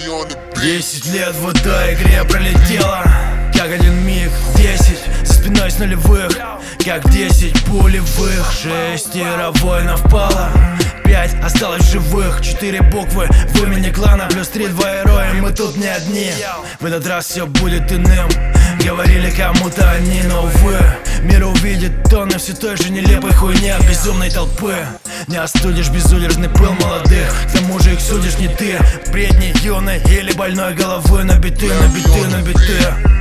10 лет в этой игре пролетело, как один миг. 10 за спиной с нулевых, как 10 пулевых. 6 воинов пало, 5 осталось в живых. 4 буквы в имени клана, плюс 3 два героя, мы тут не одни. В этот раз все будет иным, говорили кому-то они, но увы, мир увидит тонны все той же нелепой хуйни от безумной толпы. Не остудишь безудержный пыл молодых, к тому же их судишь не ты. Бредни юной или больной головы на биты, на биты, на биты.